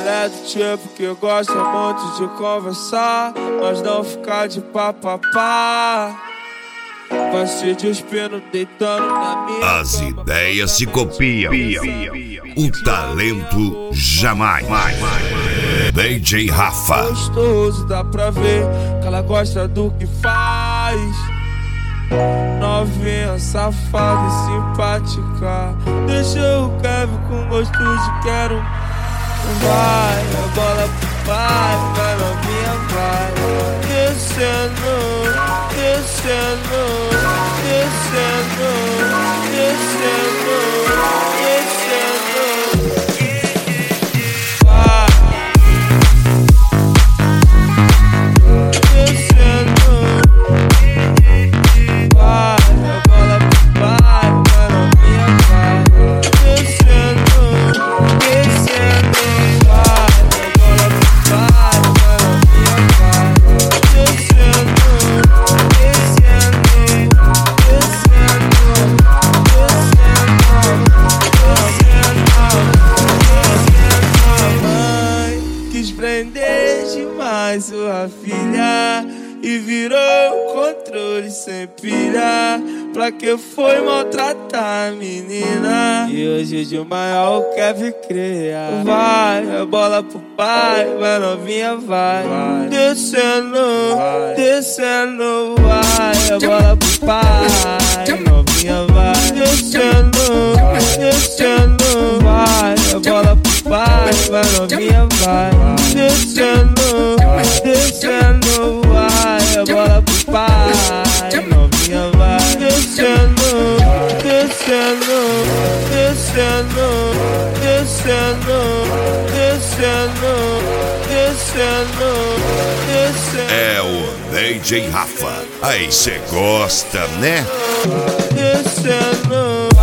Ela é do tipo que gosta muito de conversar, mas não ficar de papapá. Vai se despindo, deitando na minha As ideias se copiam, o talento jamais. DJ Rafa. Gostoso, dá pra ver que ela gosta do que faz. Novinha, safada e simpática. Deixa o Kevin com gosto de quero. Vai, a bola pro pai, vai novinha, vai. Descendo, descendo, descendo, descendo, descendo. Vai, descendo. Vai, a bola pro pai, vai novinha, vai. Descendo, descendo. Prender demais sua filha e virou controle sem pilha. Pra que foi maltratar a menina? E hoje de maior quer vir criar. Vai, a bola pro pai, vai novinha, vai. Descendo, descendo, vai, a bola pro pai, novinha, vai. Descendo, descendo, vai, a bola pro pai, vai novinha, vai. Descendo, descendo, vai, a bola pro pai, novinha, vai. Descendo, descendo, descendo, descendo, descendo, descendo, descendo. É o DJ Rafa. Aí cê gosta, né? Descendo.